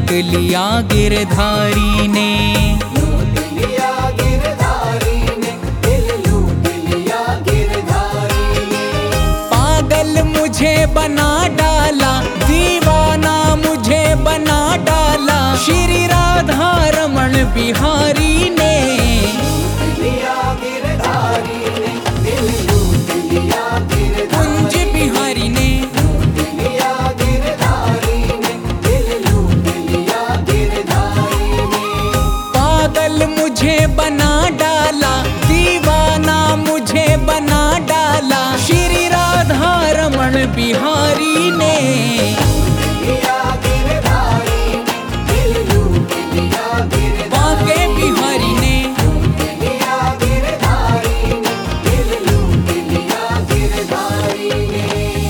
लूट लिया गिरधारी ने, लूट लिया गिरधारी ने, दिल लूट लिया गिरधारी ने। पागल मुझे बना डाला, दीवाना मुझे बना डाला, श्री राधा रमण बिहारी ने। लूट लिया गिरधारी ने, दिल लूट लिया गिरधारी कुंज बिहारी ने, लूट लिया गिरधारी ने, दिल लूट लिया गिरधारी ने। पागल मुझे बना डाला, दीवाना मुझे बना डाला, श्री राधा रमण बिहारी ने। लिया गिरधारी ने, दिल लूट लिया गिरधारी बांके बिहारी ने, लूट लिया गिरधारी ने, दिल लूट लिया गिरधारी ने।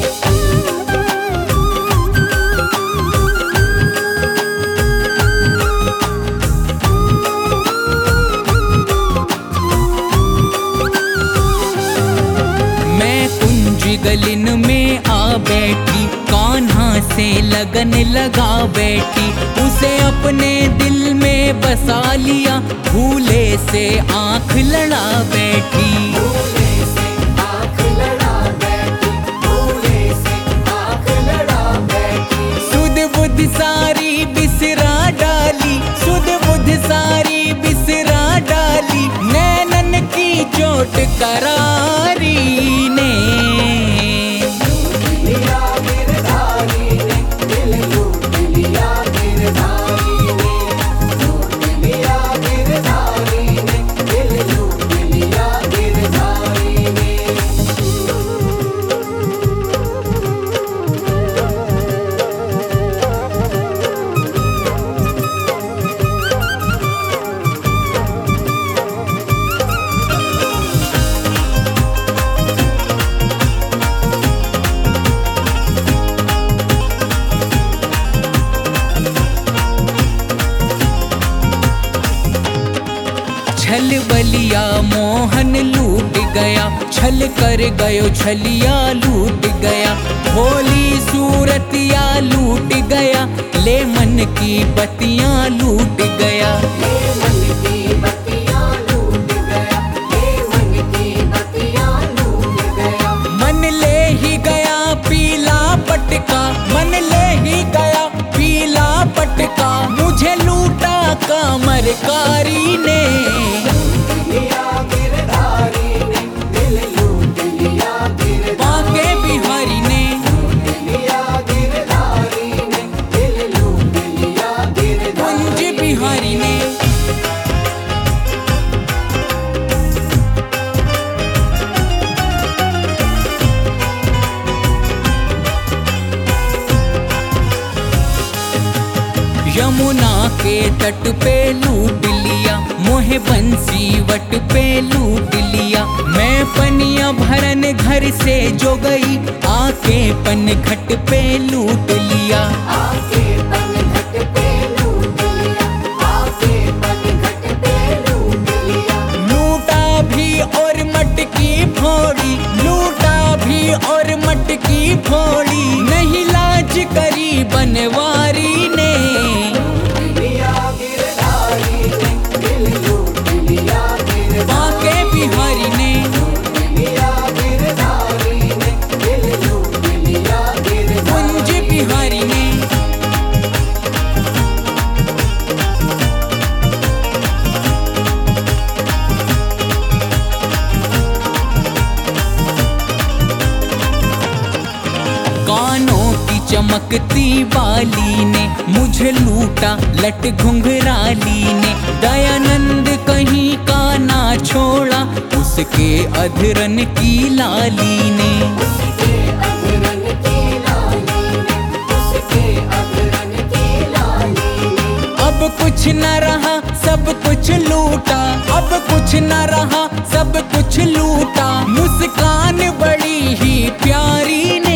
मैं कुंज गलिन में आ बैठी, कान्हा से लगन लगा बैठी, उसे अपने दिल में बसा लिया, भूले से आंख लड़ा बैठी। भूले से आँख लड़ा बैठी, भूले से आँख लड़ा बैठी। सुध बुध सारी बिसरा डाली, सुध बुध सारी बिसरा डाली, नैनन की चोट करारी ने। लिया गिरधारी ने, दिल लूट लिया गिरधारी ने, लूट लिया गिरधारी ने, दिल लूट लिया गिरधारी ने। छल बलिया मोहन लूट गया, छल कर गयो छलिया लूट गया, भोली सूरतिया लूट गया, ले मन की बतियां लूट गया। ले मन की बतियां लूट गया, ले मन की बतियां लूट गया। मन ले ही गया पीला पटका, मन ले ही गया पीला पटका, मुझे लूटा कामरकारी ने। लिया गिरधारी ने, दिल लूट लिया गिरधारी बांके बिहारी ने, लूट लिया गिरधारी ने, दिल लूट लिया गिरधारी कुंज बिहारी ने। यमुना के तट पे लूट लिया, मोहे बंसी वट पे लूट लिया, मैं पनिया भरन घर से जो गई, आके पन घट पे लूट लिया। आके पन घट पे लूट लिया, आके पन घट पे लूट लिया। लूटा भी और मटकी फोड़ी, लूटा भी और मटकी फोड़ी, नहीं लाज करी बनवारी ने। लिया गिरधारी ने, दिल लूट लिया गिरधारी बांके बिहारी ने, लिया गिरधारी ने, दिल लूट लिया गिरधारी कुंज बिहारी ने। कानों की चमकती बाली ने, मुझे लूटा लट घुंघराली ने, दयानंद कहीं का ना छोड़ा, उसके अधरन की लाली ने। उसके अधरन की लाली ने, उसके अधरन की लाली ने। अब कुछ न रहा सब कुछ लूटा, अब कुछ न रहा सब कुछ लूटा, मुस्कान बड़ी ही प्यारी ने।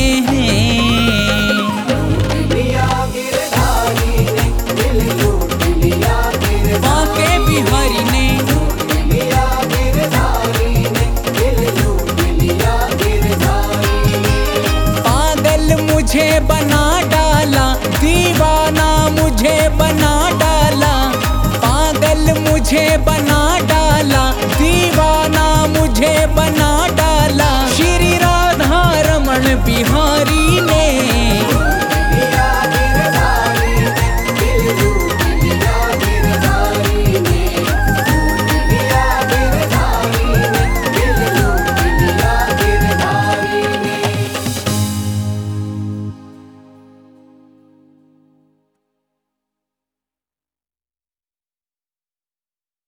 लिया गिरधारी ने, दिल लूट लिया गिरधारी बांके बिहारी ने, लिया गिरधारी ने, दिल लूट लिया गिरधारी ने। पागल मुझे बना डाला, दीवाना मुझे मुझे